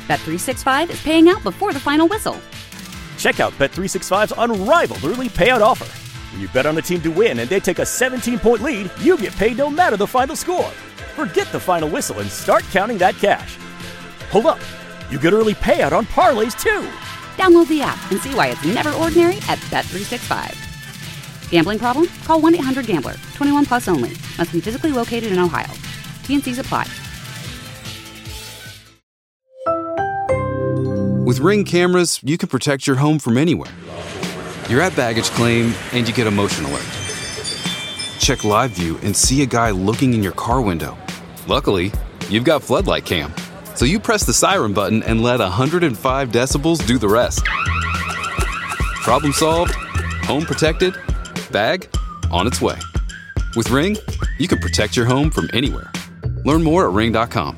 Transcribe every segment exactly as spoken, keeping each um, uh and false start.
Bet three sixty-five is paying out before the final whistle. Check out Bet three sixty-five's unrivaled early payout offer. When you bet on a team to win and they take a seventeen-point lead, you get paid no matter the final score. Forget the final whistle and start counting that cash. Hold up. You get early payout on parlays, too. Download the app and see why it's never ordinary at Bet three sixty-five. Gambling problem? Call one eight hundred gambler. twenty-one plus only. Must be physically located in Ohio. T and C's apply. With Ring cameras, you can protect your home from anywhere. You're at baggage claim and you get a motion alert. Check live view and see a guy looking in your car window. Luckily, you've got Floodlight Cam. So you press the siren button and let one hundred five decibels do the rest. Problem solved, home protected, bag on its way. With Ring, you can protect your home from anywhere. Learn more at ring dot com.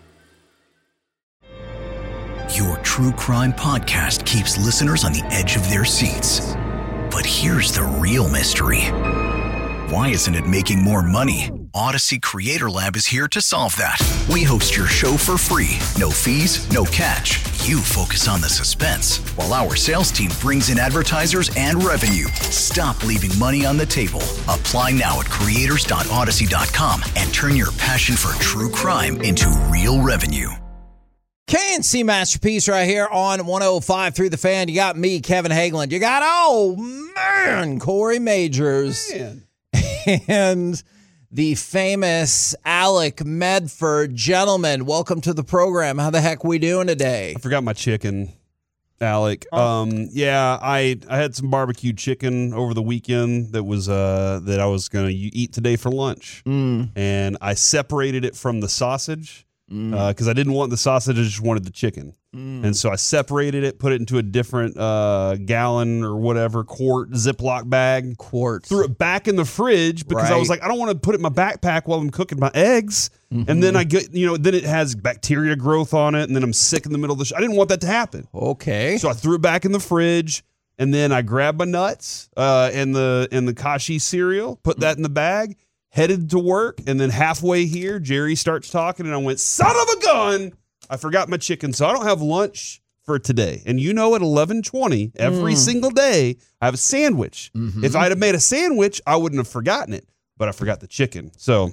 Your true crime podcast keeps listeners on the edge of their seats. But here's the real mystery. Why isn't it making more money? Odyssey Creator Lab is here to solve that. We host your show for free. No fees, no catch. You focus on the suspense, while our sales team brings in advertisers and revenue. Stop leaving money on the table. Apply now at creators dot odyssey dot com and turn your passion for true crime into real revenue. K and C Masterpiece right here on one oh five through the Fan. You got me, Kevin Hageland. You got, oh, man, Corey Majors. Man. And the famous Alec Medford. Gentlemen, welcome to the program. How the heck we doing today? I forgot my chicken, Alec. Oh. Um, yeah, I I had some barbecued chicken over the weekend that was uh that I was gonna eat today for lunch, mm. and I separated it from the sausage because mm. uh, I didn't want the sausage; I just wanted the chicken. Mm. And so I separated it, put it into a different uh, gallon or whatever, quart Ziploc bag. Quart. Threw it back in the fridge because right. I was like, I don't want to put it in my backpack while I'm cooking my eggs. Mm-hmm. And then I get, you know, then it has bacteria growth on it. And then I'm sick in the middle of the sh- I didn't want that to happen. Okay. So I threw it back in the fridge. And then I grabbed my nuts uh, and the and the Kashi cereal, put that in the bag, headed to work. And then halfway here, Jerry starts talking. And I went, son of a gun. I forgot my chicken, so I don't have lunch for today. And you know at eleven twenty, every mm. single day, I have a sandwich. Mm-hmm. If I'd have made a sandwich, I wouldn't have forgotten it, but I forgot the chicken. So,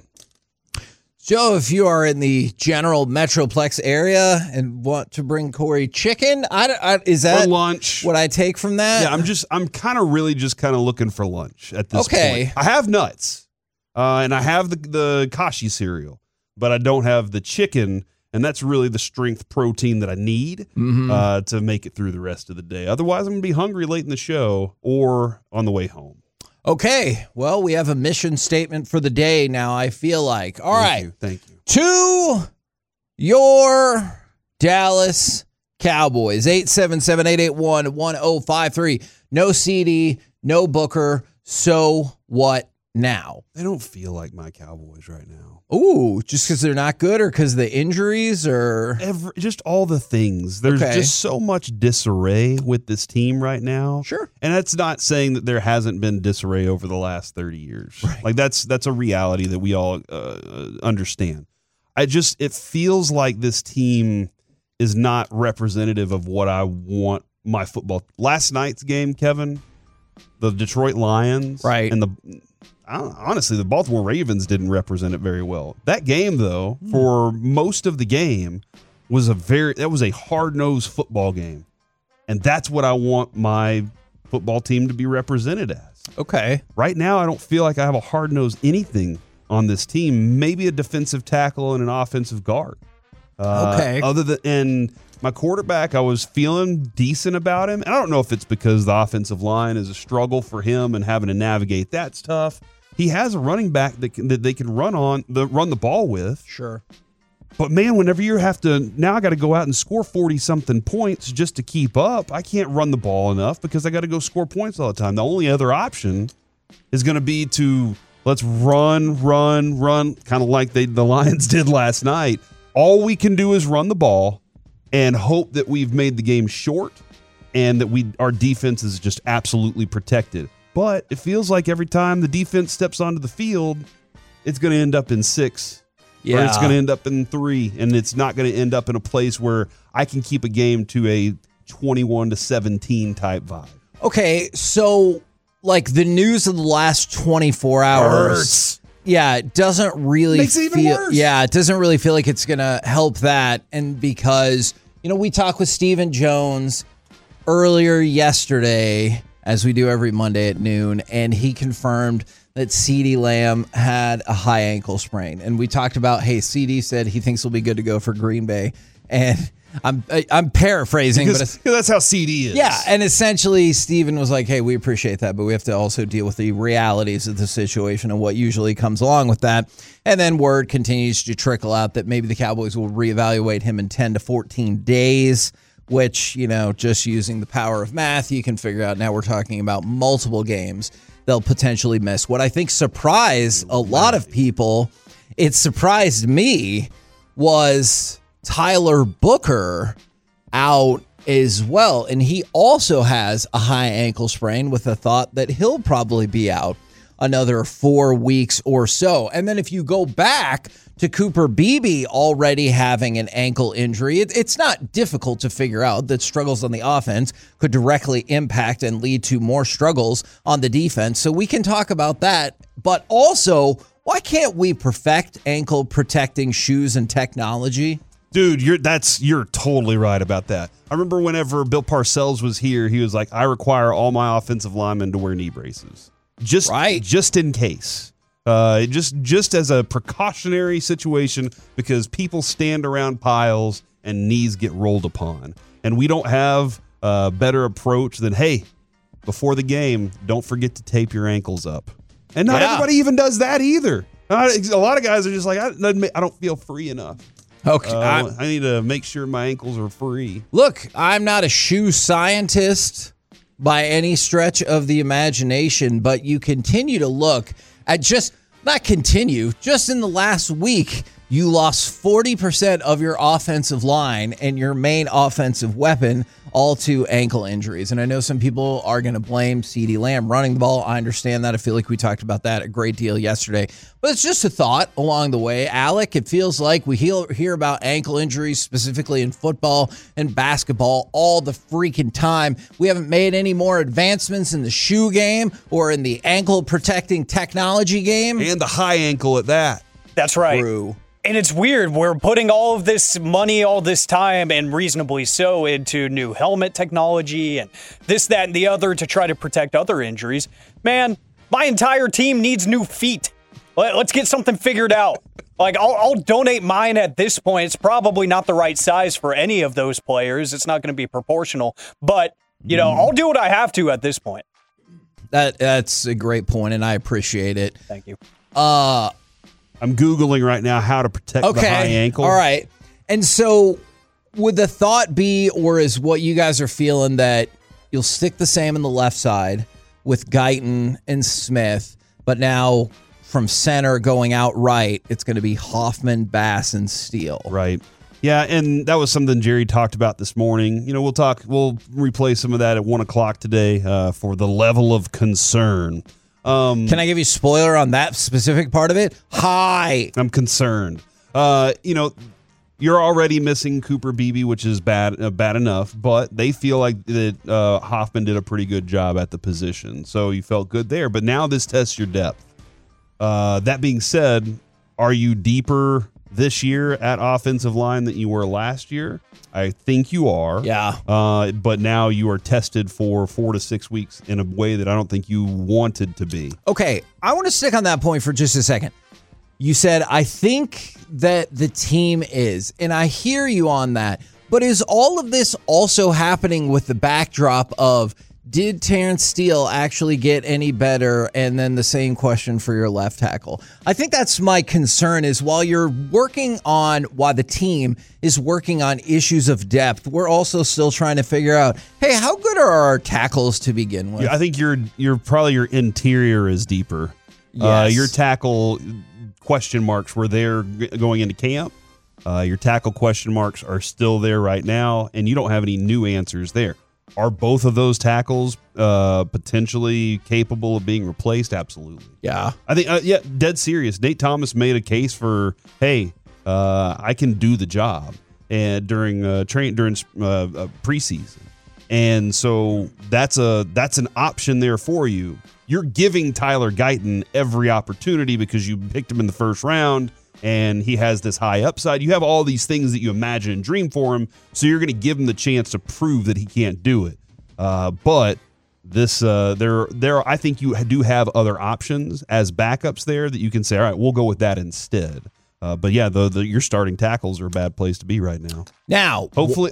Joe, if you are in the general Metroplex area and want to bring Corey chicken, I, I, is that for lunch? What I take from that? Yeah, I'm just, I'm kind of really just kind of looking for lunch at this okay. point. I have nuts, uh, and I have the, the Kashi cereal, but I don't have the chicken. And that's really the strength protein that I need mm-hmm. uh, to make it through the rest of the day. Otherwise, I'm going to be hungry late in the show or on the way home. Okay. Well, we have a mission statement for the day now, I feel like. All Thank right. You. Thank you. To your Dallas Cowboys. eight seven seven, eight eight one, one oh five three. No C D, no Booker. So what now? They don't feel like my Cowboys right now. Ooh, just because they're not good or because of the injuries or? Every, just all the things. There's okay. just so much disarray with this team right now. Sure. And that's not saying that there hasn't been disarray over the last thirty years. Right. Like that's that's a reality that we all uh, understand. I just, it feels like this team is not representative of what I want my football. Last night's game, Kevin, the Detroit Lions. Right. And the... I don't, honestly, the Baltimore Ravens didn't represent it very well. That game, though, mm. for most of the game, was a very that was a hard-nosed football game, and that's what I want my football team to be represented as. Okay. Right now, I don't feel like I have a hard-nosed anything on this team. Maybe a defensive tackle and an offensive guard. Uh, okay. Other than and my quarterback, I was feeling decent about him. And I don't know if it's because the offensive line is a struggle for him and having to navigate that's tough. He has a running back that, can, that they can run on, the run the ball with. Sure. But, man, whenever you have to – now I got to go out and score forty-something points just to keep up. I can't run the ball enough because I got to go score points all the time. The only other option is going to be to let's run, run, run, kind of like they, the Lions did last night. All we can do is run the ball and hope that we've made the game short and that we our defense is just absolutely protected. But it feels like every time the defense steps onto the field, it's going to end up in six Yeah. Or it's going to end up in three, and it's not going to end up in a place where I can keep a game to a twenty-one to seventeen type vibe. Okay, so like the news of the last twenty-four hours. Hurts. Yeah, it doesn't really Makes it even feel worse. Yeah, it doesn't really feel like it's going to help that. And because, you know, we talked with Stephen Jones earlier yesterday, as we do every Monday at noon, and he confirmed that CeeDee Lamb had a high ankle sprain. And we talked about, hey, C D said he thinks he'll be good to go for Green Bay. And I'm I'm paraphrasing, Because, but it's, that's how C D is. yeah, and essentially Steven was like, hey, we appreciate that, but we have to also deal with the realities of the situation and what usually comes along with that. And then word continues to trickle out that maybe the Cowboys will reevaluate him in ten to fourteen days, which, you know, just using the power of math, you can figure out now we're talking about multiple games they'll potentially miss. What I think surprised a lot of people, it surprised me, was Tyler Booker out as well. And he also has a high ankle sprain with a thought that he'll probably be out another four weeks or so. And then if you go back to Cooper Beebe already having an ankle injury, it, it's not difficult to figure out that struggles on the offense could directly impact and lead to more struggles on the defense. So we can talk about that. But also, why can't we perfect ankle protecting shoes and technology? Dude, you're that's you're totally right about that. I remember whenever Bill Parcells was here, he was like, I require all my offensive linemen to wear knee braces. Just, right. just in case. Uh, just just as a precautionary situation, because people stand around piles and knees get rolled upon. And we don't have a better approach than, hey, before the game, don't forget to tape your ankles up. And not Yeah. everybody even does that either. Uh, A lot of guys are just like, I, I don't feel free enough. Okay. Uh, I'm- I need to make sure my ankles are free. Look, I'm not a shoe scientist by any stretch of the imagination, but you continue to look at just, not continue, just in the last week, you lost forty percent of your offensive line and your main offensive weapon, all to ankle injuries. And I know some people are going to blame CeeDee Lamb running the ball. I understand that. I feel like we talked about that a great deal yesterday. But it's just a thought along the way. Alec, it feels like we hear, hear about ankle injuries, specifically in football and basketball, all the freaking time. We haven't made any more advancements in the shoe game or in the ankle protecting technology game. And the high ankle at that. That's right. True. And it's weird. We're putting all of this money, all this time, and reasonably so, into new helmet technology and this, that, and the other to try to protect other injuries. Man, my entire team needs new feet. Let, let's get something figured out. Like, I'll, I'll donate mine at this point. It's probably not the right size for any of those players. It's not going to be proportional. But, you know, I'll do what I have to at this point. That That's a great point, and I appreciate it. Thank you. Uh, I'm Googling right now how to protect okay. the high ankle. All right. And so would the thought be, or is what you guys are feeling, that you'll stick the same on the left side with Guyton and Smith, but now from center going out right, it's going to be Hoffman, Bass, and Steele. Right. Yeah, and that was something Jerry talked about this morning. You know, we'll talk, we'll replay some of that at one o'clock today uh, for the level of concern. Um, Can I give you a spoiler on that specific part of it? Hi. I'm concerned. Uh, you know, you're already missing Cooper Beebe, which is bad uh, bad enough, but they feel like that uh, Hoffman did a pretty good job at the position, so you felt good there. But now this tests your depth. Uh, that being said, are you deeper this year at offensive line than you were last year? I think you are. Yeah. Uh, but now you are tested for four to six weeks in a way that I don't think you wanted to be. Okay, I want to stick on that point for just a second. You said, I think that the team is, and I hear you on that, but is all of this also happening with the backdrop of, did Terrence Steele actually get any better? And then the same question for your left tackle. I think that's my concern, is while you're working on, while the team is working on issues of depth, we're also still trying to figure out, hey, how good are our tackles to begin with? Yeah, I think your your probably your interior is deeper. Uh, Yes. your tackle question marks were there g- going into camp. Uh, your tackle question marks are still there right now, and you don't have any new answers there. Are both of those tackles uh, potentially capable of being replaced? Absolutely. Yeah. I think, uh, yeah, dead serious. Nate Thomas made a case for, hey, uh, I can do the job and during uh, train during uh, uh, preseason. And so that's a that's an option there for you. You're giving Tyler Guyton every opportunity because you picked him in the first round and he has this high upside. You have all these things that you imagine and dream for him, so you're going to give him the chance to prove that he can't do it. Uh, but this, uh, there, there, I think you do have other options as backups there that you can say, all right, we'll go with that instead. Uh, but yeah, the, the your starting tackles are a bad place to be right now. Now, hopefully.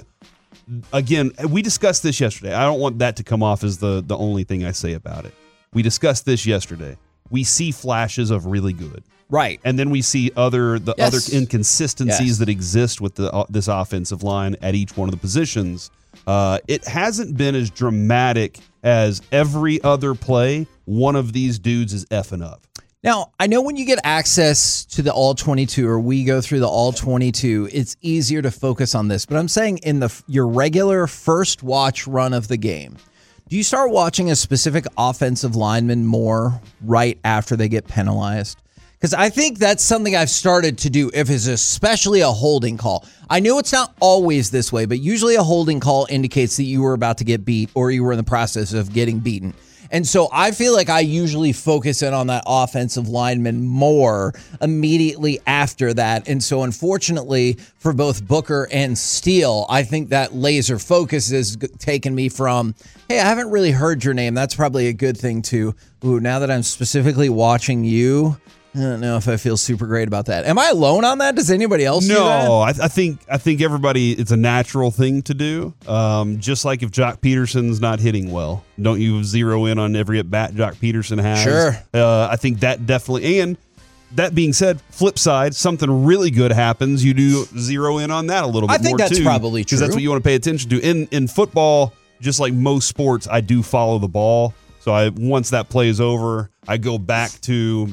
Again, we discussed this yesterday. I don't want that to come off as the, the only thing I say about it. We discussed this yesterday. We see flashes of really good. Right. And then we see other the Yes. other inconsistencies Yes. that exist with the uh, this offensive line at each one of the positions. Uh, it hasn't been as dramatic as every other play. One of these dudes is effing up. Now, I know when you get access to the all twenty-two, or we go through the all twenty-two, it's easier to focus on this. But I'm saying in the your regular first watch run of the game, do you start watching a specific offensive lineman more right after they get penalized? Because I think that's something I've started to do if it's especially a holding call. I know it's not always this way, but usually a holding call indicates that you were about to get beat or you were in the process of getting beaten. And so I feel like I usually focus in on that offensive lineman more immediately after that. And so unfortunately for both Booker and Steele, I think that laser focus has taken me from, hey, I haven't really heard your name. That's probably a good thing to, ooh, now that I'm specifically watching you, I don't know if I feel super great about that. Am I alone on that? Does anybody else do that? No, I, I think I think everybody, it's a natural thing to do. Um, just like if Jock Peterson's not hitting well, don't you zero in on every at bat Jock Peterson has? Sure. Uh, I think that definitely. And that being said, flip side, something really good happens, you do zero in on that a little bit I think more that's too, probably true. because that's what you want to pay attention to. In in football, just like most sports, I do follow the ball. So I once that play is over, I go back to.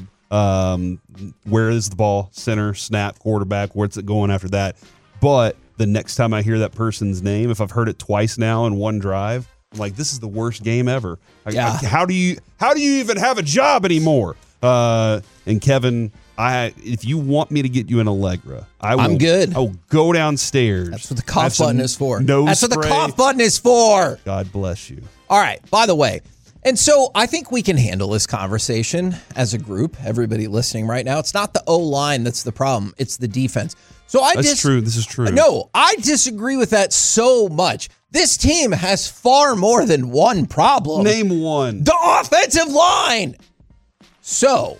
Um, where is the ball? Center, snap, quarterback. Where's it going after that? But the next time I hear that person's name, if I've heard it twice now in one drive, I'm like, this is the worst game ever. I, Yeah. I, how do you how do you even have a job anymore? Uh, and Kevin, I if you want me to get you an Allegra, I will. I'm good. I will go downstairs. That's what the have cough some button is for. nose That's what the spray. cough button is for. God bless you. All right, by the way, and so I think we can handle this conversation as a group, everybody listening right now. It's not the O-line that's the problem. It's the defense. So I That's dis- true. This is true. No, I disagree with that so much. This team has far more than one problem. Name one. The offensive line. So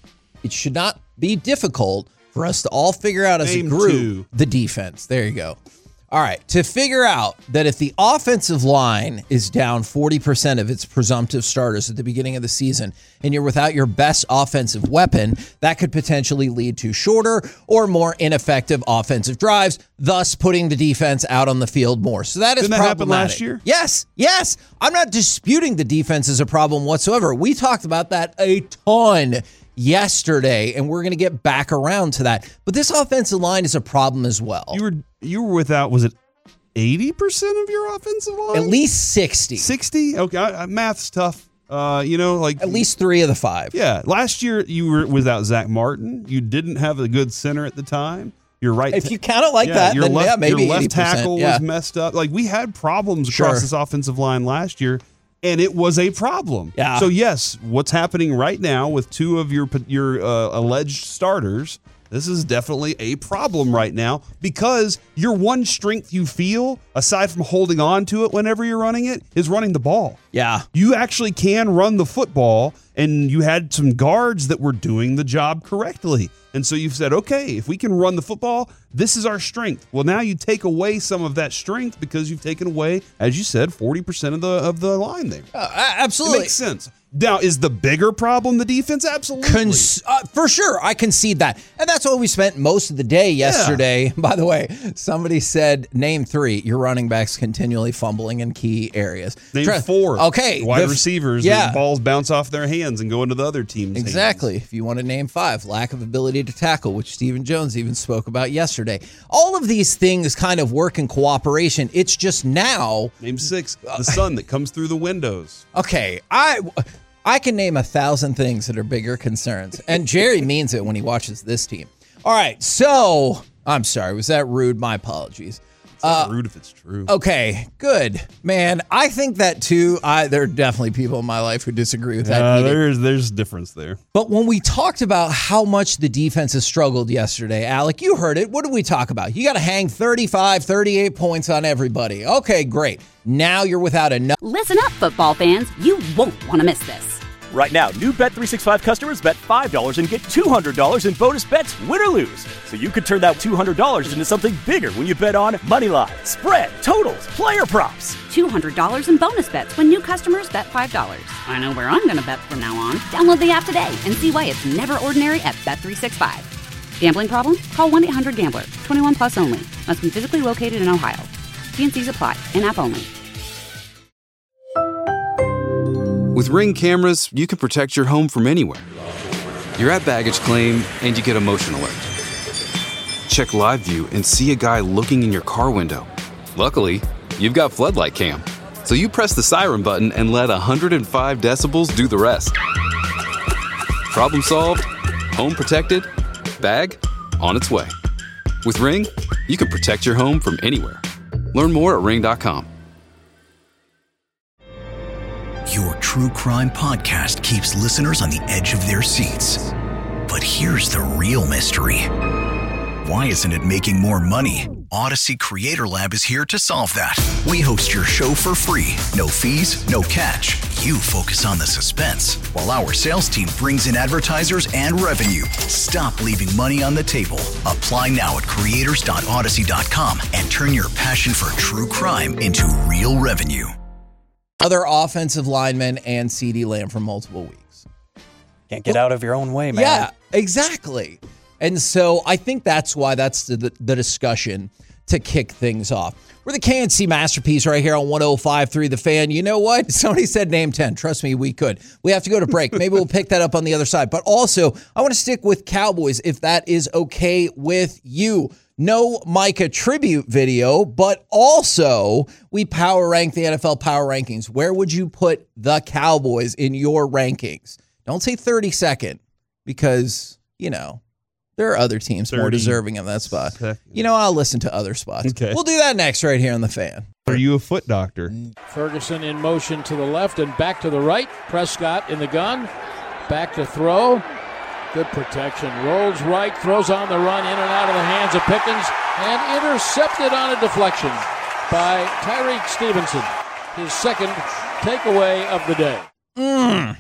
it should not be difficult for us to all figure out as Name a group two. the defense. There you go. All right, to figure out that if the offensive line is down forty percent of its presumptive starters at the beginning of the season, and you're without your best offensive weapon, that could potentially lead to shorter or more ineffective offensive drives, thus putting the defense out on the field more. So that is Didn't that happen problematic. last year? Yes, yes. I'm not disputing the defense is a problem whatsoever. We talked about that a ton yesterday, and we're going to get back around to that. But this offensive line is a problem as well. You were you were without, was it eighty percent of your offensive line? At least sixty. sixty? Okay, I, I, math's tough. Uh, you know, like At least three of the five. yeah. Last year you were without Zach Martin. You didn't have a good center at the time. Your right. If ta- you count it like yeah, that, your then left, yeah, maybe your left eighty percent. tackle yeah. was messed up. Like we had problems across Sure. this offensive line last year, and it was a problem. Yeah. So yes, what's happening right now with two of your your uh, alleged starters? This is definitely a problem right now because your one strength you feel, aside from holding on to it whenever you're running it, is running the ball. Yeah. You actually can run the football, and you had some guards that were doing the job correctly. And so you've said, okay, if we can run the football, this is our strength. Well, now you take away some of that strength because you've taken away, as you said, forty percent of the of the line there. Uh, absolutely. It makes sense. Now, is the bigger problem the defense? Absolutely. Cons- uh, for sure, I concede that. And that's what we spent most of the day yesterday. By the way, somebody said, name three. Your running backs continually fumbling in key areas. Name Try- four. Okay. Wide the- receivers. Yeah. And balls bounce off their hands and go into the other team's Exactly. hands. If you want to name five, lack of ability to tackle, which Stephen Jones even spoke about yesterday. All of these things kind of work in cooperation. It's just now. Name six. The sun that comes through the windows. Okay, I I can name a thousand things that are bigger concerns, and Jerry means it when he watches this team. All right, so I'm sorry. Was that rude? My apologies. It's not uh, rude if it's true. Okay, good. Man, I think that too. I There are definitely people in my life who disagree with that. Uh, there's there's difference there. But when we talked about how much the defense has struggled yesterday, Alec, you heard it. What did we talk about? You got to hang thirty-five, thirty-eight points on everybody. Okay, great. Now you're without enough. Listen up, football fans. You won't want to miss this. Right now, new Bet three sixty-five customers bet five dollars and get two hundred dollars in bonus bets, win or lose. So you could turn that two hundred dollars into something bigger when you bet on money line, spread, totals, player props. two hundred dollars in bonus bets when new customers bet five dollars. I know where I'm going to bet from now on. Download the app today and see why it's never ordinary at Bet three sixty-five. Gambling problem? Call one eight hundred gambler. twenty-one plus only. Must be physically located in Ohio. T N Cs apply. In-app only. With Ring cameras, you can protect your home from anywhere. You're at baggage claim and you get a motion alert. Check live view and see a guy looking in your car window. Luckily, you've got floodlight cam, so you press the siren button and let one hundred five decibels do the rest. Problem solved, home protected, bag on its way. With Ring, you can protect your home from anywhere. Learn more at ring dot com. Your true crime podcast keeps listeners on the edge of their seats. But here's the real mystery. Why isn't it making more money? Odyssey Creator Lab is here to solve that. We host your show for free. No fees, no catch. You focus on the suspense, while our sales team brings in advertisers and revenue. Stop leaving money on the table. Apply now at creators dot odyssey dot com and turn your passion for true crime into real revenue. Other offensive linemen and CeeDee Lamb for multiple weeks. Can't get out of your own way, man. Yeah, exactly. And so I think that's why that's the, the, the discussion to kick things off. We're the K N C Masterpiece right here on one oh five point three The Fan. You know what? Somebody said name ten. Trust me, we could. We have to go to break. Maybe we'll pick that up on the other side. But also, I want to stick with Cowboys if that is okay with you. No Micah tribute video, but also we power rank the N F L power rankings. Where would you put the Cowboys in your rankings? Don't say thirty-second because, you know, there are other teams more deserving of that spot. Second. You know, I'll listen to other spots. Okay. We'll do that next right here on The Fan. Are you a foot doctor? Ferguson in motion to the left and back to the right. Prescott in the gun. Back to throw. Good protection. Rolls right, throws on the run, in and out of the hands of Pickens, and intercepted on a deflection by Tyreek Stevenson. His second takeaway of the day. Mm.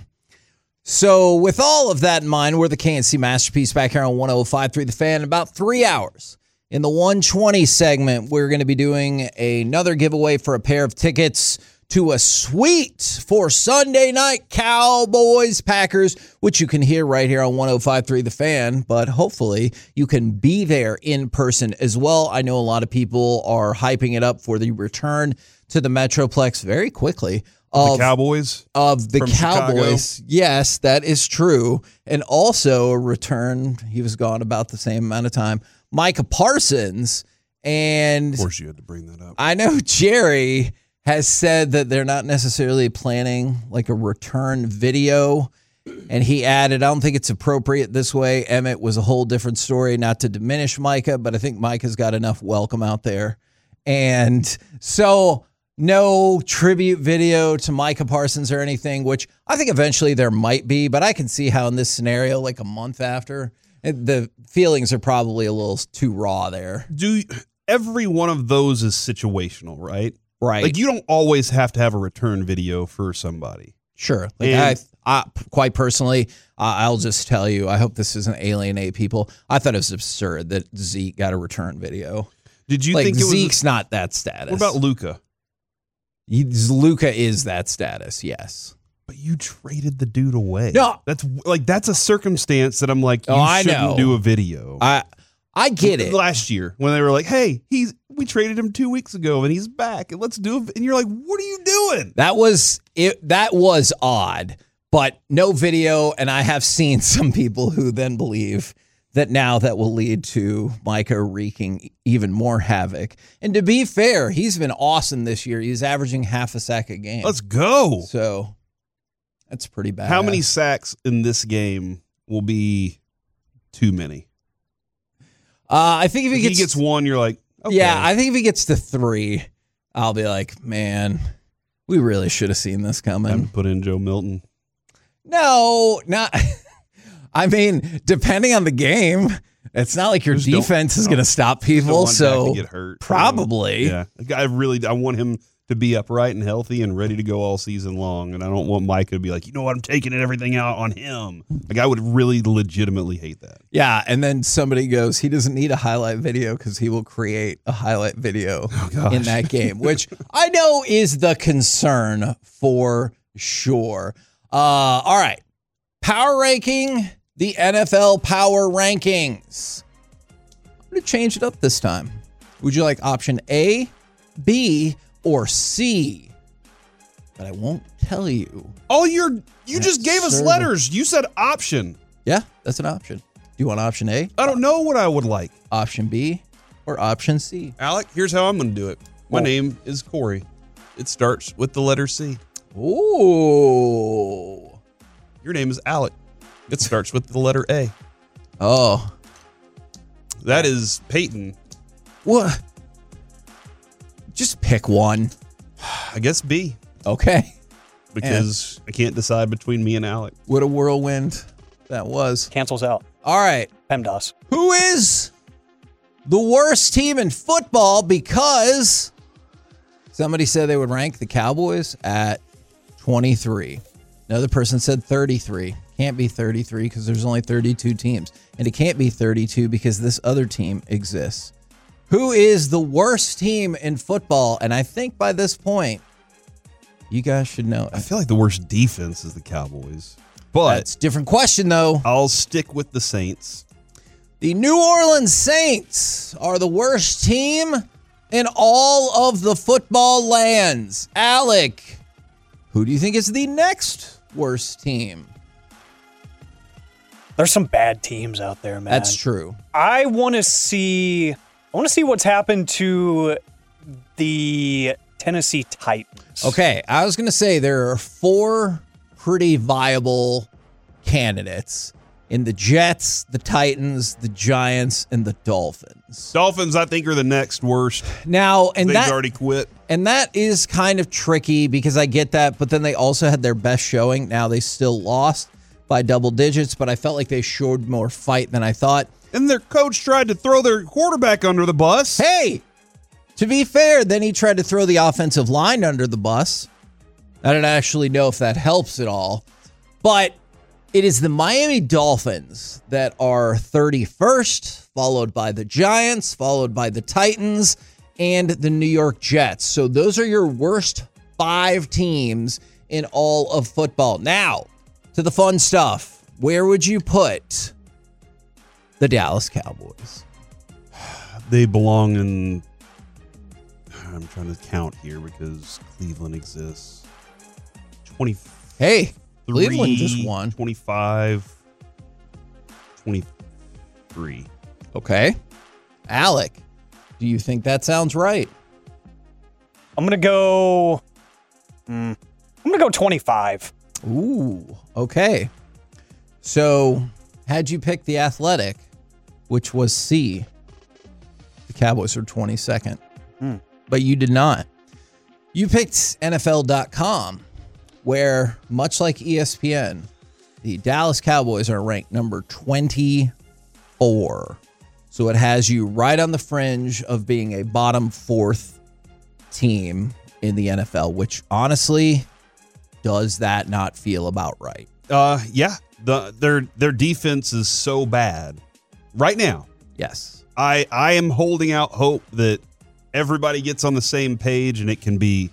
So with all of that in mind, we're the K N C Masterpiece back here on one oh five point three The Fan. In about three hours. In the one twenty segment, we're going to be doing another giveaway for a pair of tickets to a suite for Sunday night Cowboys-Packers, which you can hear right here on one oh five point three The Fan, but hopefully you can be there in person as well. I know a lot of people are hyping it up for the return to the Metroplex very quickly. Of, the Cowboys? Of the from Cowboys. Chicago. Yes, that is true. And also a return, he was gone about the same amount of time, Micah Parsons. And of course you had to bring that up. I know Jerry has said that they're not necessarily planning like a return video. And he added, I don't think it's appropriate this way. Emmett was a whole different story, not to diminish Micah, but I think Micah's got enough welcome out there. And so no tribute video to Micah Parsons or anything, which I think eventually there might be, but I can see how in this scenario, like a month after, the feelings are probably a little too raw there. Do every one of those is situational, right? Right. Like you don't always have to have a return video for somebody. Sure. Like and, I, I, quite personally, uh, I'll just tell you, I hope this doesn't alienate people. I thought it was absurd that Zeke got a return video. Did you like, think it Zeke's was, not that status? What about Luka? Luka is that status, yes. But you traded the dude away. No, that's like that's a circumstance that I'm like, you oh, shouldn't I know. do a video. I I get it. Last year when they were like, hey, he's we traded him two weeks ago and he's back and let's do it. And you're like, what are you doing? That was it. That was odd, but no video. And I have seen some people who then believe that now that will lead to Micah wreaking even more havoc. And to be fair, he's been awesome this year. He's averaging half a sack a game. Let's go. So that's pretty bad. How many sacks in this game will be too many? Uh, I think if he If gets, he gets one, you're like, okay. yeah, I think if he gets to three, I'll be like, man, we really should have seen this coming. Time to put in Joe Milton. No, not. I mean, depending on the game, it's not like your Just don't- defense is don't- going to stop Don't people. want Dak So to get hurt. probably, Yeah, I really I want him to be upright and healthy and ready to go all season long, and I don't want Micah to be like, you know what, I'm taking everything out on him. Like I would really legitimately hate that. yeah. And then somebody goes, he doesn't need a highlight video because he will create a highlight video gosh. in that game, which I know is the concern for sure. Uh, all right, power ranking, the N F L power rankings. I'm going to change it up this time. Would you like option A, B, or C? But I won't tell you. Oh, you're you That's just gave us sort of- letters. You said option. Yeah, that's an option. Do you want option A, I don't know what I would like. option B, or option C? Alec, here's how I'm going to do it. My Oh. name is Corey. It starts with the letter C. Ooh. Your name is Alec. It starts with the letter A. Oh. That is Peyton. What? Just pick one. I guess B, Okay. because I can't decide between me and Alec. What a whirlwind that was. Cancels out. All right. PEMDAS. Who is the worst team in football? Because somebody said they would rank the Cowboys at twenty-three. Another person said thirty-three. Can't be thirty-three because there's only thirty-two teams. And it can't be thirty-two because this other team exists. Who is the worst team in football? And I think by this point, you guys should know. I feel like the worst defense is the Cowboys. But That's a different question, though. I'll stick with the Saints. The New Orleans Saints are the worst team in all of the football lands. Alec, who do you think is the next worst team? There's some bad teams out there, man. That's true. I want to see. I want to see what's happened to the Tennessee Titans. Okay, I was going to say there are four pretty viable candidates in the Jets, the Titans, the Giants, and the Dolphins. Dolphins, I think, are the next worst. Now, and They've that already quit. and that is kind of tricky because I get that, but then they also had their best showing. Now they still lost by double digits, but I felt like they showed more fight than I thought. And their coach tried to throw their quarterback under the bus. Hey, to be fair, then he tried to throw the offensive line under the bus. I don't actually know if that helps at all, but it is the Miami Dolphins that are thirty-first, followed by the Giants, followed by the Titans, and the New York Jets. So those are your worst five teams in all of football. Now, to the fun stuff. Where would you put the Dallas Cowboys? They belong in. I'm trying to count here because Cleveland exists. twenty. Hey, Cleveland just won. twenty-five, twenty-three. Okay. Alec, do you think that sounds right? I'm gonna go. Mm, I'm gonna go twenty-five. Ooh, okay. So, had you picked the Athletic, which was C, the Cowboys are twenty-second. Mm. But you did not. You picked N F L dot com, where, much like E S P N, the Dallas Cowboys are ranked number twenty-four. So it has you right on the fringe of being a bottom fourth team in the N F L, which honestly, does that not feel about right? Uh, yeah. The their their defense is so bad right now. Yes. I I am holding out hope that everybody gets on the same page and it can be.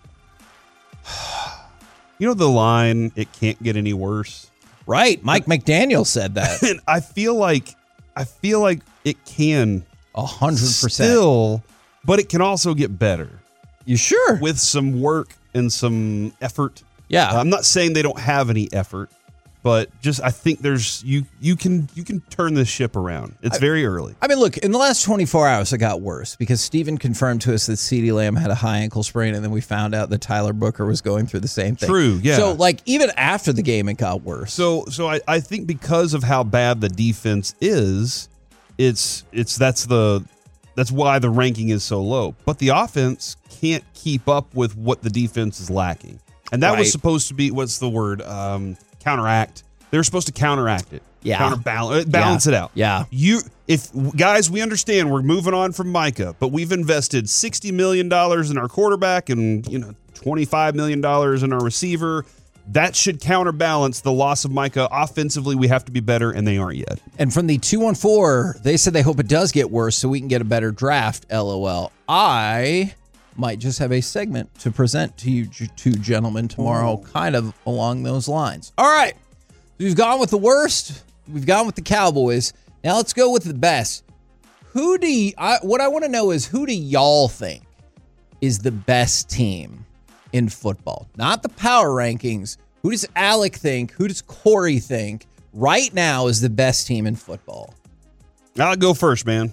You know the line, it can't get any worse. Right. Mike McDaniel said that. And I feel like I feel like it can A hundred percent. still, but it can also get better You sure? with some work and some effort. Yeah. I'm not saying they don't have any effort, but just I think there's you you can you can turn this ship around. It's very early. I mean, look, in the last twenty-four hours, it got worse because Steven confirmed to us that CeeDee Lamb had a high ankle sprain, and then we found out that Tyler Booker was going through the same thing. True, yeah. So, like, even after the game, it got worse. So so I, I think because of how bad the defense is, it's it's that's the that's why the ranking is so low. But the offense can't keep up with what the defense is lacking. And that Right. was supposed to be, what's the word? Um, counteract. They were supposed to counteract it. Yeah. Counterbalance balance Yeah. it out. Yeah. You if guys, we understand we're moving on from Micah, but we've invested sixty million dollars in our quarterback and, you know, twenty-five million dollars in our receiver. That should counterbalance the loss of Micah. Offensively, we have to be better, and they aren't yet. And from the two one four, they said they hope it does get worse so we can get a better draft, LOL. I might just have a segment to present to you j- two gentlemen tomorrow, kind of along those lines. All right. We've gone with the worst. We've gone with the Cowboys. Now let's go with the best. Who do you, I, what I want to know is who do y'all think is the best team in football? Not the power rankings. Who does Alec think? Who does Corey think right now is the best team in football? I'll go first, man.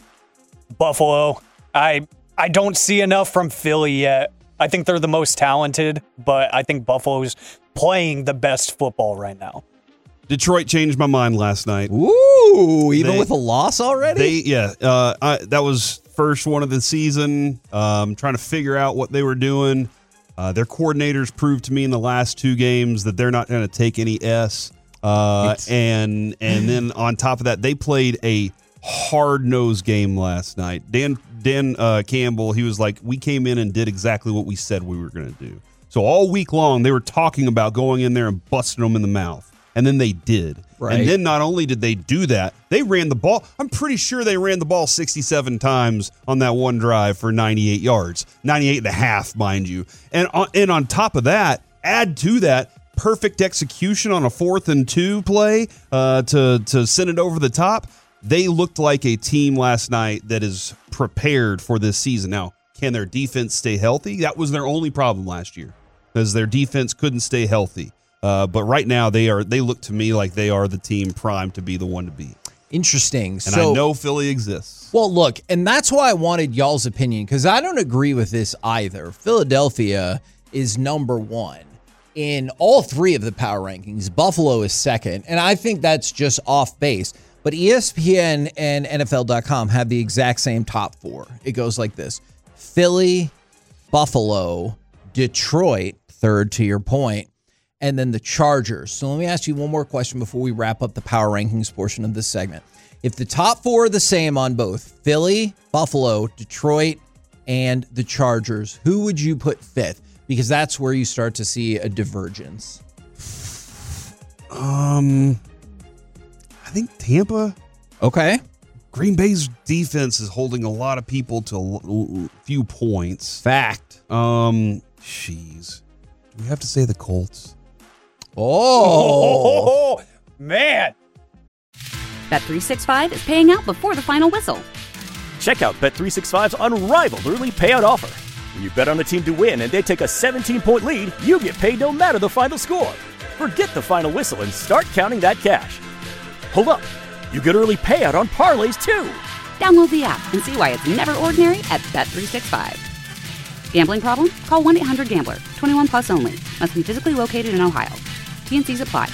Buffalo. I I don't see enough from Philly yet. I think they're the most talented, but I think Buffalo's playing the best football right now. Detroit changed my mind last night. Ooh, even They- with a loss already? They yeah, uh, I, that was first one of the season. Um, trying to figure out what they were doing. Uh, their coordinators proved to me in the last two games that they're not going to take any S. Uh, and and then on top of that, they played a hard-nosed game last night. Dan Dan uh, Campbell, he was like, we came in and did exactly what we said we were going to do. So all week long, they were talking about going in there and busting them in the mouth. And then they did. Right. And then not only did they do that, they ran the ball. I'm pretty sure they ran the ball sixty-seven times on that one drive for ninety-eight yards. ninety-eight and a half, mind you. And on, and on top of that, add to that, perfect execution on a fourth and two play uh, to, to send it over the top. They looked like a team last night that is prepared for this season. Now, can their defense stay healthy? That was their only problem last year, because their defense couldn't stay healthy. Uh, but right now, they are. They look to me like they are the team primed to be the one to beat. Interesting. And so, I know Philly exists. Well, look, and that's why I wanted y'all's opinion, because I don't agree with this either. Philadelphia is number one in all three of the power rankings. Buffalo is second, and I think that's just off base. But E S P N and N F L dot com have the exact same top four. It goes like this: Philly, Buffalo, Detroit, third to your point, and then the Chargers. So let me ask you one more question before we wrap up the power rankings portion of this segment. If the top four are the same on both Philly, Buffalo, Detroit, and the Chargers, who would you put fifth? Because that's where you start to see a divergence. Um, I think Tampa. Okay. Green Bay's defense is holding a lot of people to a l- few points. Fact. Um, jeez. Do we have to say the Colts? Oh. Oh, man. Bet three sixty-five is paying out before the final whistle. Check out Bet three sixty-five's unrivaled early payout offer. When you bet on a team to win and they take a seventeen-point lead, you get paid no matter the final score. Forget the final whistle and start counting that cash. Hold up. You get early payout on parlays, too. Download the app and see why it's never ordinary at Bet three sixty-five. Gambling problem? Call one eight hundred gambler. twenty-one plus only. Must be physically located in Ohio. T and C's apply.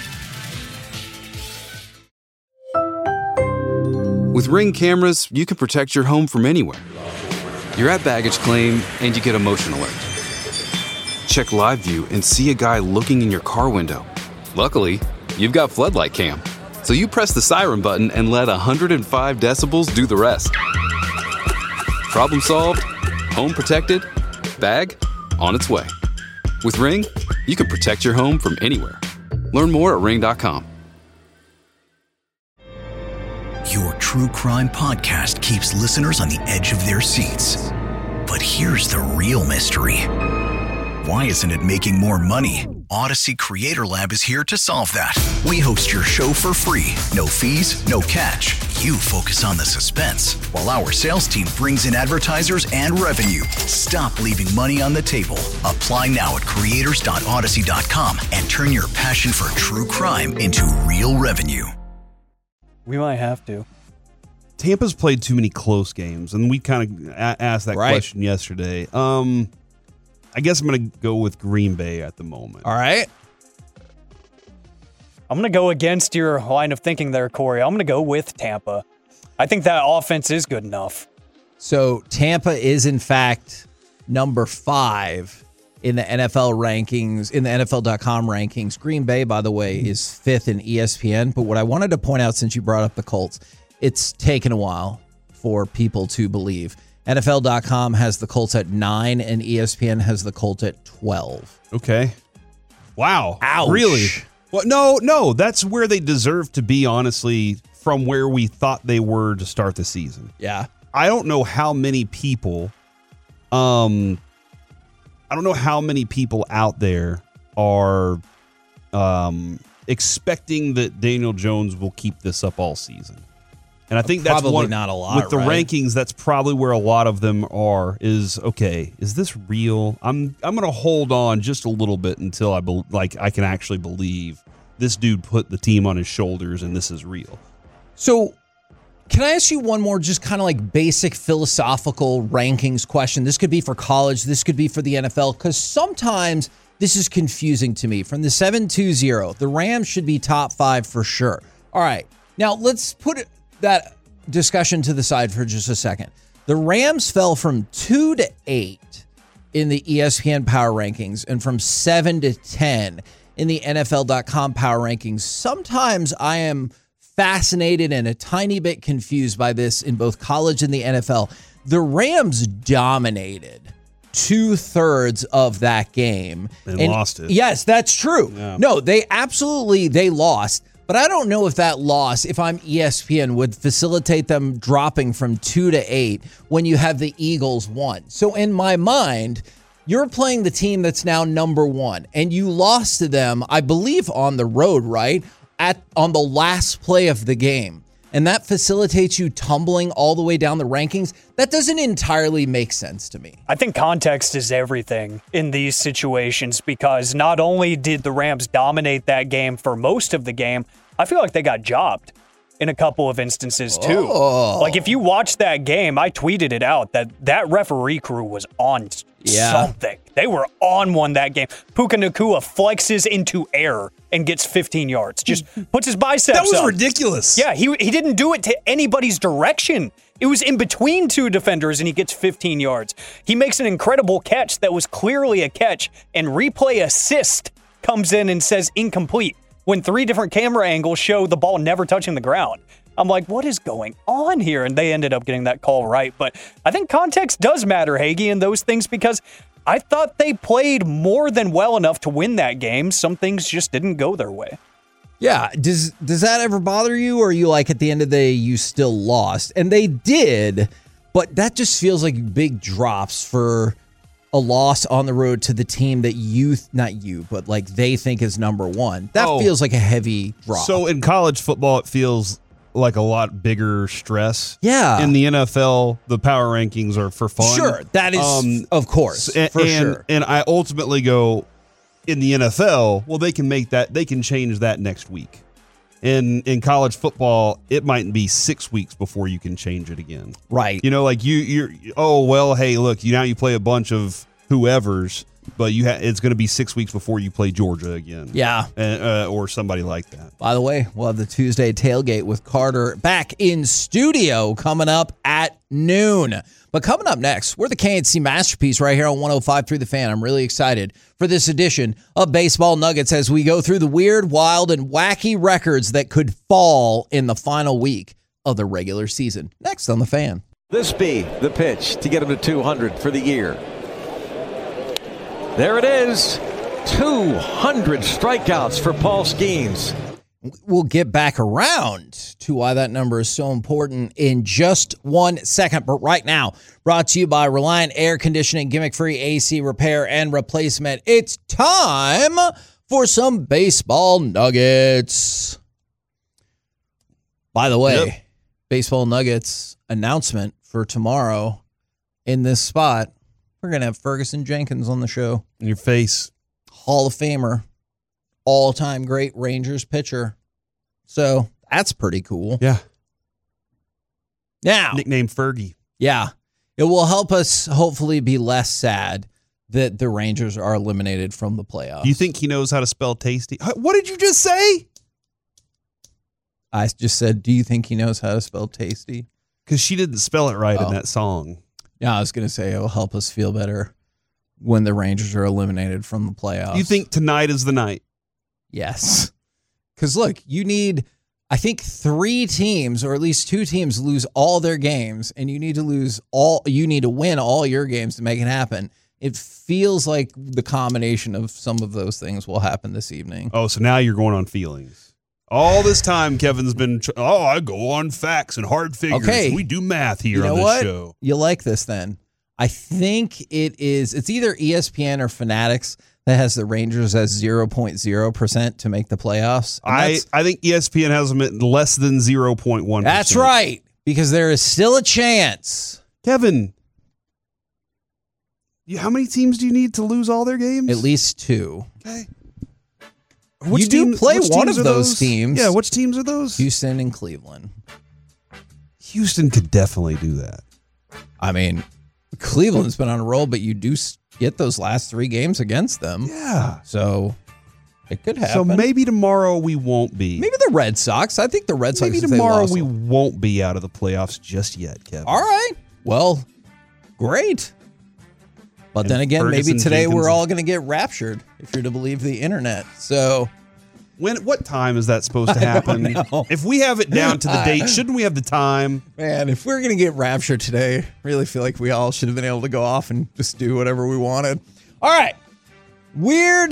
With Ring cameras, you can protect your home from anywhere. You're at baggage claim and you get a motion alert. Check live view and see a guy looking in your car window. Luckily, you've got Floodlight Cam. So you press the siren button and let one hundred five decibels do the rest. Problem solved, home protected, bag on its way. With Ring, you can protect your home from anywhere. Learn more at ring dot com. Your true crime podcast keeps listeners on the edge of their seats. But here's the real mystery. Why isn't it making more money? Odyssey Creator Lab is here to solve that. We host your show for free. No fees, no catch. You focus on the suspense, while our sales team brings in advertisers and revenue. Stop leaving money on the table. Apply now at creators dot odyssey dot com and turn your passion for true crime into real revenue. We might have to. Tampa's played too many close games, and we kind of a- asked that Right. question yesterday. Um, I guess I'm going to go with Green Bay at the moment. All right. I'm going to go against your line of thinking there, Corey. I'm going to go with Tampa. I think that offense is good enough. So Tampa is, in fact, number five in the N F L rankings, in the N F L dot com rankings. Green Bay, by the way, is fifth in E S P N. But what I wanted to point out, since you brought up the Colts, it's taken a while for people to believe. N F L dot com has the Colts at nine, and E S P N has the Colts at twelve. Okay. Wow. Ouch. Really? Well, no, no. That's where they deserve to be, honestly, from where we thought they were to start the season. Yeah. I don't know how many people, um, I don't know how many people out there are um, expecting that Daniel Jones will keep this up all season. And I think that's probably one, not a lot. With the right? rankings, that's probably where a lot of them are. Is okay. Is this real? I'm I'm going to hold on just a little bit until I be, like I can actually believe this dude put the team on his shoulders and this is real. So, can I ask you one more, just kind of like basic philosophical rankings question? This could be for college. This could be for the N F L, because sometimes this is confusing to me. From the seven two zero, the Rams should be top five for sure. All right, now let's put it. That discussion to the side for just a second. The Rams fell from two to eight in the E S P N Power Rankings and from seven to ten in the N F L dot com Power Rankings. Sometimes I am fascinated and a tiny bit confused by this in both college and the N F L. The Rams dominated two-thirds of that game. And, and lost it. Yes, that's true. Yeah. No, they absolutely, they lost. But I don't know if that loss, if I'm E S P N, would facilitate them dropping from two to eight when you have the Eagles one. So in my mind, you're playing the team that's now number one, and you lost to them, I believe, on the road, right? At on the last play of the game. And that facilitates you tumbling all the way down the rankings. That doesn't entirely make sense to me. I think context is everything in these situations, because not only did the Rams dominate that game for most of the game, I feel like they got jobbed in a couple of instances too. Oh. Like if you watch that game, I tweeted it out that that referee crew was on Yeah. something. They were on one that game. Puka Nacua flexes into air and gets fifteen yards. Just puts his biceps That was up. ridiculous. Yeah, he he didn't do it to anybody's direction. It was in between two defenders, and he gets fifteen yards. He makes an incredible catch that was clearly a catch, and replay assist comes in and says incomplete when three different camera angles show the ball never touching the ground. I'm like, what is going on here? And they ended up getting that call right. But I think context does matter, Hagee, in those things, because I thought they played more than well enough to win that game. Some things just didn't go their way. Yeah. Does does that ever bother you, or are you like, at the end of the day, you still lost? And they did, but that just feels like big drops for a loss on the road to the team that you, not you, but like they think is number one. That Oh. feels like a heavy drop. So in college football, it feels like a lot bigger stress. Yeah. In the N F L, the power rankings are for fun. Sure, that is, Um, of course, and, for and, sure. And I ultimately go, in the N F L, well, they can make that, they can change that next week. In in college football, it might be six weeks before you can change it again. Right. You know, like you, you're, oh, well, hey, look, you now you play a bunch of whoever's, but you ha- it's going to be six weeks before you play Georgia again. Yeah. And, uh, or somebody like that. By the way, we'll have the Tuesday tailgate with Carter back in studio coming up at noon. But coming up next, we're the K and C Masterpiece right here on one oh five point three The Fan. I'm really excited for this edition of Baseball Nuggets as we go through the weird, wild, and wacky records that could fall in the final week of the regular season. Next on The Fan. This be the pitch to get him to two hundred for the year. There it is. two hundred strikeouts for Paul Skeens. We'll get back around to why that number is so important in just one second. But right now, brought to you by Reliant Air Conditioning, gimmick-free A C repair and replacement. It's time for some baseball nuggets. By the way, Yep. Baseball Nuggets announcement for tomorrow in this spot. We're going to have Ferguson Jenkins on the show. In your face. Hall of Famer. All-time great Rangers pitcher. So that's pretty cool. Yeah. Now, Nickname Fergie. yeah, it will help us hopefully be less sad that the Rangers are eliminated from the playoffs. Do you think he knows how to spell tasty? Huh, what did you just say? I just said, do you think he knows how to spell tasty? Because she didn't spell it right Oh. in that song. Yeah, I was going to say it will help us feel better when the Rangers are eliminated from the playoffs. You think tonight is the night? Yes. Because, look, you need, I think, three teams, or at least two teams, lose all their games, and you need to lose all, you need to win all your games to make it happen. It feels like the combination of some of those things will happen this evening. Oh, so now you're going on feelings. All this time, Kevin's been, tr- oh, I go on facts and hard figures. Okay. We do math here You know on this what? show. You like this then? I think it is, it's either E S P N or Fanatics that has the Rangers as zero point zero percent to make the playoffs. And I, that's- I think E S P N has them at less than zero point one percent. That's right, because there is still a chance. Kevin, you, how many teams do you need to lose all their games? At least two. Okay. You do team- play which one teams of are those teams. Yeah, which teams are those? Houston and Cleveland. Houston could definitely do that. I mean, Cleveland's been on a roll, but you do s- get those last three games against them. Yeah. So it could happen. So maybe tomorrow we won't be. Maybe the Red Sox. I think the Red Sox. Maybe if they tomorrow lost we them- won't be out of the playoffs just yet, Kevin. All right. Well, great. But And then again, Ferguson, maybe today Jenkins, we're and- all going to get raptured, if you're to believe the internet. So When? What time is that supposed to I happen? don't know. If we have it down to the date, shouldn't we have the time? Man, if we're going to get raptured today, I really feel like we all should have been able to go off and just do whatever we wanted. All right. Weird,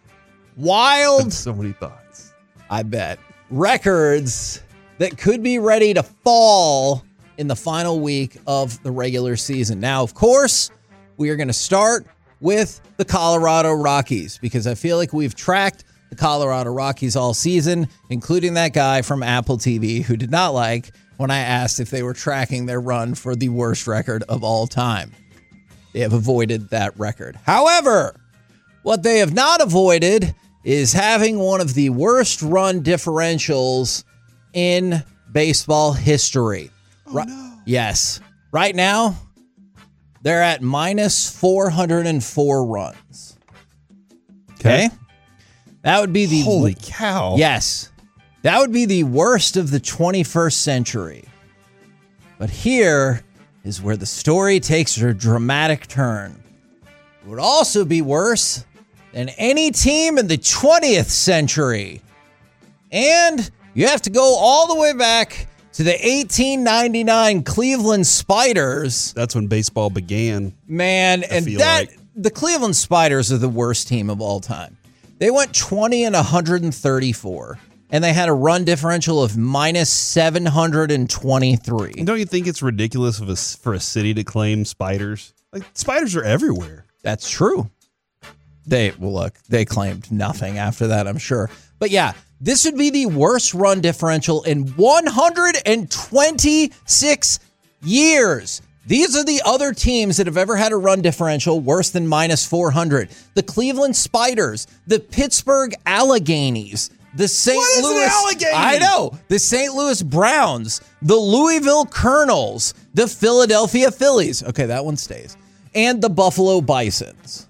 wild, So many thoughts. I bet, records that could be ready to fall in the final week of the regular season. Now, of course, we are going to start with the Colorado Rockies because I feel like we've tracked the Colorado Rockies all season, including that guy from Apple T V who did not like when I asked if they were tracking their run for the worst record of all time. They have avoided that record. However, what they have not avoided is having one of the worst run differentials in baseball history. Oh, Ri- no. Yes. Right now, they're at minus four hundred four runs. Okay? That would be the Holy cow. Yes. That would be the worst of the twenty-first century. But here is where the story takes a dramatic turn. It would also be worse than any team in the twentieth century. And you have to go all the way back to the eighteen ninety-nine Cleveland Spiders. That's when baseball began. Man, and feel that like. the Cleveland Spiders are the worst team of all time. They went twenty and one hundred thirty-four, and they had a run differential of minus seven hundred twenty-three. Don't you think it's ridiculous of a, for a city to claim spiders? Like, spiders are everywhere. That's true. They, well, look, they claimed nothing after that, I'm sure. But yeah, this would be the worst run differential in one hundred twenty-six years. These are the other teams that have ever had a run differential worse than minus four hundred. The Cleveland Spiders, the Pittsburgh Alleghenies, the Saint What is an Louis Allegheny? I know, the Saint Louis Browns, the Louisville Colonels, the Philadelphia Phillies. Okay, that one stays. And the Buffalo Bisons.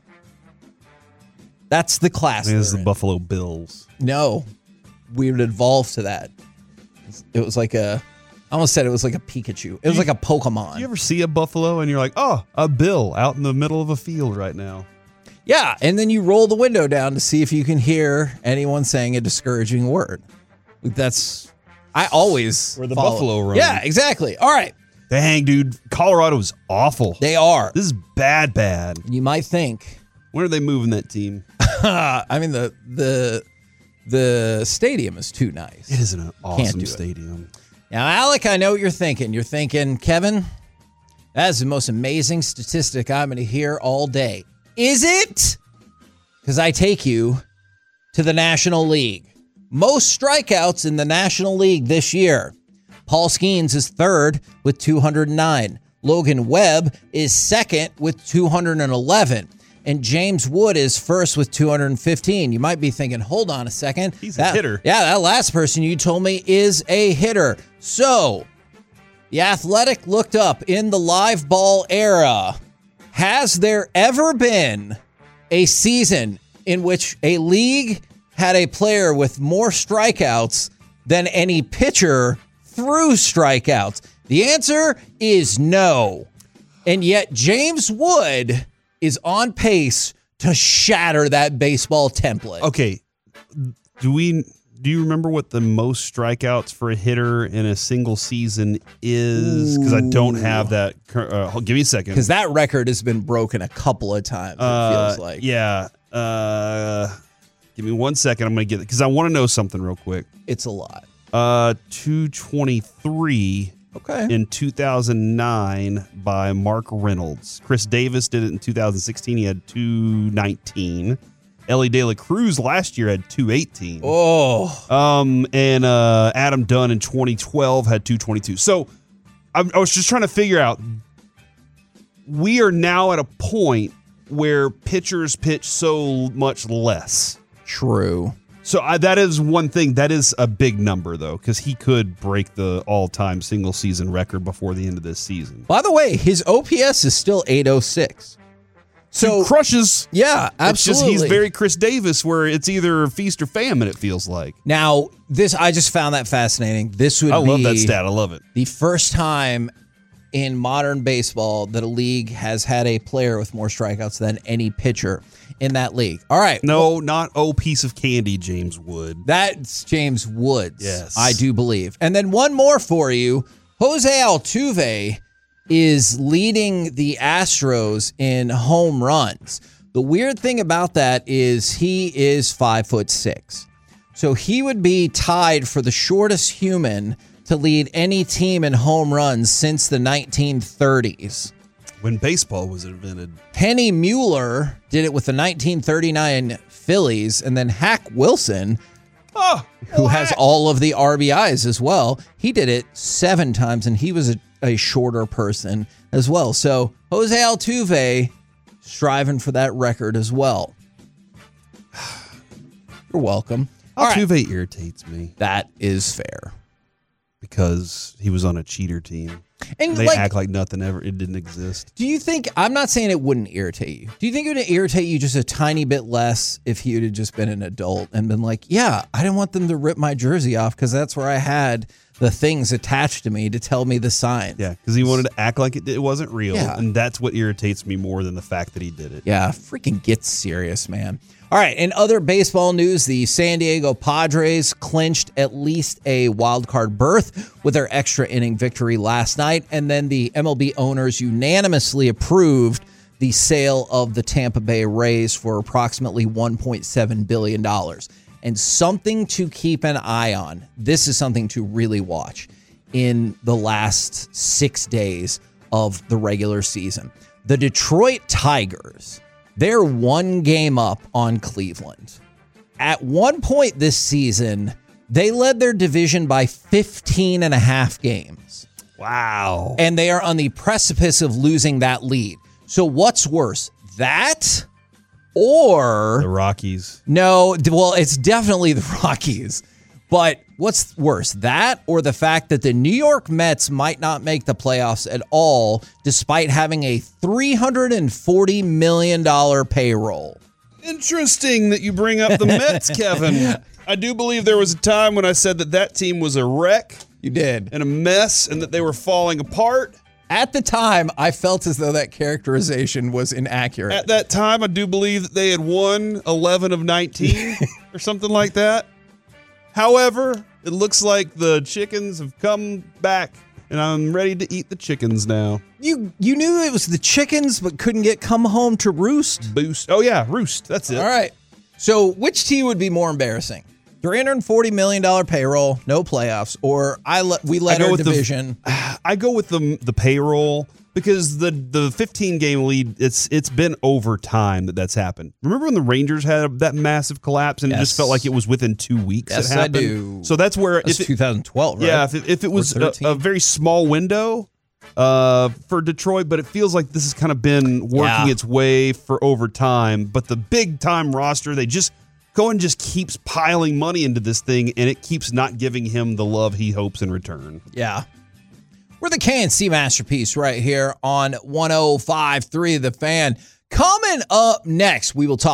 That's the class. It is they're the in. Buffalo Bills. No, we would evolve to that. It was like a, I almost said it was like a Pikachu. It was like a Pokemon. Do you ever see a buffalo and you're like, oh, a bill out in the middle of a field right now? Yeah, and then you roll the window down to see if you can hear anyone saying a discouraging word. That's, I always Where the follow. buffalo roam. Yeah, exactly. All right. Dang, dude. Colorado's awful. They are. This is bad, bad. You might think. When are they moving that team? I mean, the the the stadium is too nice. It is an do awesome it. stadium. Now, Alec, I know what you're thinking. You're thinking, Kevin, that is the most amazing statistic I'm going to hear all day. Is it? Because I take you to the National League. Most strikeouts in the National League this year. Paul Skeens is third with two hundred nine. Logan Webb is second with two hundred eleven. And James Wood is first with two hundred fifteen. You might be thinking, hold on a second. He's a That- hitter. Yeah, that last person you told me is a hitter. So, The Athletic looked up in the live ball era. Has there ever been a season in which a league had a player with more strikeouts than any pitcher through strikeouts? The answer is no. And yet James Wood is on pace to shatter that baseball template. Okay. Do we do you remember what the most strikeouts for a hitter in a single season is? Because I don't have that. Uh, give me a second. Because that record has been broken a couple of times, it uh, feels like. Yeah. Uh, give me one second. I'm going to get it because I want to know something real quick. It's a lot. Uh, two twenty-three Okay. in two thousand nine by Mark Reynolds. Chris Davis did it in two thousand sixteen. He had two nineteen. Ellie De La Cruz last year had two eighteen. Oh. Um, and uh, Adam Dunn in twenty twelve had two twenty-two. So I, I was just trying to figure out, we are now at a point where pitchers pitch so much less. True. So I, that is one thing. That is a big number, though, because he could break the all-time single-season record before the end of this season. By the way, his O P S is still eight oh six. So he crushes. Yeah, absolutely. It's just he's very Chris Davis, where it's either feast or famine, it feels like. Now, this I just found that fascinating. This would I be love that stat. I love it. The first time in modern baseball that a league has had a player with more strikeouts than any pitcher in that league. All right. No, not oh piece of candy, James Wood. That's James Woods. Yes. I do believe. And then one more for you. Jose Altuve is leading the Astros in home runs. The weird thing about that is he is five foot six. So he would be tied for the shortest human to lead any team in home runs since the nineteen thirties. When baseball was invented. Penny Mueller did it with the nineteen thirty-nine Phillies, and then Hack Wilson, oh, who has all of the R B Is as well, he did it seven times, and he was a, a shorter person as well. So Jose Altuve striving for that record as well. You're welcome. Altuve right. irritates me. That is fair. Because he was on a cheater team. And they like, act like nothing ever, it didn't exist. Do you think, I'm not saying it wouldn't irritate you. Do you think it would irritate you just a tiny bit less if he would have just been an adult and been like, yeah, I didn't want them to rip my jersey off because that's where I had the things attached to me to tell me the signs. Yeah, because he wanted to act like it, it wasn't real. Yeah. And that's what irritates me more than the fact that he did it. Yeah, freaking get serious, man. All right, in other baseball news, the San Diego Padres clinched at least a wild card berth with their extra inning victory last night, and then the M L B owners unanimously approved the sale of the Tampa Bay Rays for approximately one point seven billion dollars. And something to keep an eye on, this is something to really watch in the last six days of the regular season. The Detroit Tigers, they're one game up on Cleveland. At one point this season, they led their division by fifteen and a half games. Wow. And they are on the precipice of losing that lead. So what's worse, that or the Rockies? No, well, it's definitely the Rockies. But what's worse, that or the fact that the New York Mets might not make the playoffs at all, despite having a three hundred forty million dollars payroll? Interesting that you bring up the Mets, Kevin. I do believe there was a time when I said that that team was a wreck. You did. And a mess, and that they were falling apart. At the time, I felt as though that characterization was inaccurate. At that time, I do believe that they had won eleven of nineteen or something like that. However, it looks like the chickens have come back, and I'm ready to eat the chickens now. You you knew it was the chickens, but couldn't get come home to roost? Boost. Oh, yeah, roost. That's it. All right. So which team would be more embarrassing? three hundred forty million dollars payroll, no playoffs, or I le- we led our division? The, I go with the the payroll because the the fifteen game lead, it's it's been over time that that's happened. Remember when the Rangers had that massive collapse and yes. it just felt like it was within two weeks yes, it happened? I do. So that's where... That's if it, twenty twelve, right? Yeah, if it, if it was a, a very small window uh, for Detroit, but it feels like this has kind of been working yeah. its way for over time. But the big time roster, they just... Cohen just keeps piling money into this thing, and it keeps not giving him the love he hopes in return. Yeah. We're the K and C Masterpiece right here on one oh five point three The Fan. Coming up next, we will talk with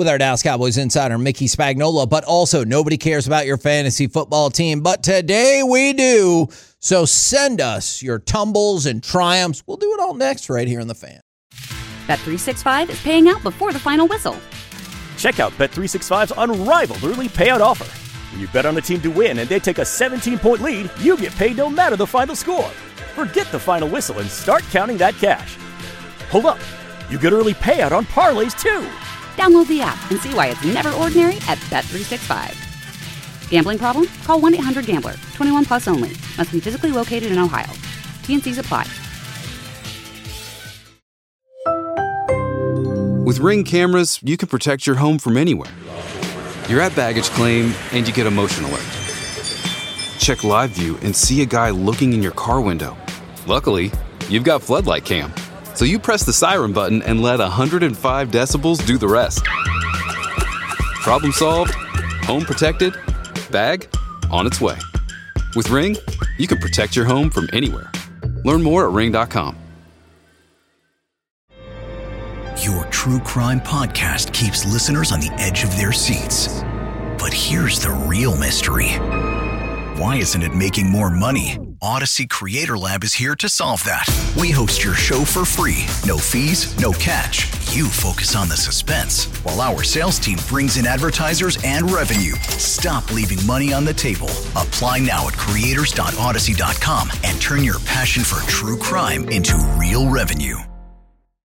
with our Dallas Cowboys insider, Mickey Spagnola. But also, nobody cares about your fantasy football team, but today we do. So send us your tumbles and triumphs. We'll do it all next right here in the Fan. Bet three sixty-five is paying out before the final whistle. Check out Bet three sixty-five's unrivaled early payout offer. When you bet on a team to win and they take a seventeen-point lead, you get paid no matter the final score. Forget the final whistle and start counting that cash. Hold up. You get early payout on parlays, too. Download the app and see why it's never ordinary at Bet three sixty-five. Gambling problem? Call one eight hundred gambler. twenty-one plus only. Must be physically located in Ohio. T N Cs apply. With Ring cameras, you can protect your home from anywhere. You're at baggage claim and you get a motion alert. Check live view and see a guy looking in your car window. Luckily, you've got floodlight cam. So you press the siren button and let one hundred five decibels do the rest. Problem solved, home protected, bag on its way. With Ring, you can protect your home from anywhere. Learn more at ring dot com. Your true crime podcast keeps listeners on the edge of their seats. But here's the real mystery. Why isn't it making more money? Odyssey Creator Lab is here to solve that. We host your show for free. No fees, no catch. You focus on the suspense, while our sales team brings in advertisers and revenue. Stop leaving money on the table. Apply now at creators dot odyssey dot com and turn your passion for true crime into real revenue.